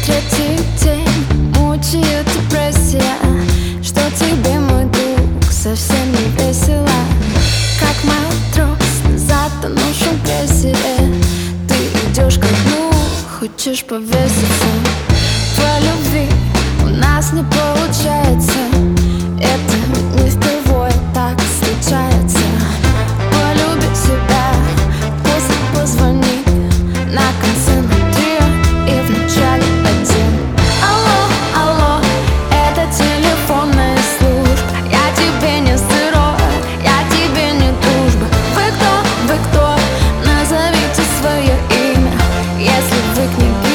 Третий день мучает депрессия. Что тебе, мой друг, совсем не весело? Как матрос на затонувшем крейсере, ты идешь ко дну, хочешь повеситься. По любви у нас не получается, это не впервые так случается. Полюби себя, после позвони на конце на 3 и в начале 1. Алло, алло, это телефонная служба. Я тебе не сырой, я тебе не дружба. Вы кто, назовите свое имя, если вы к ней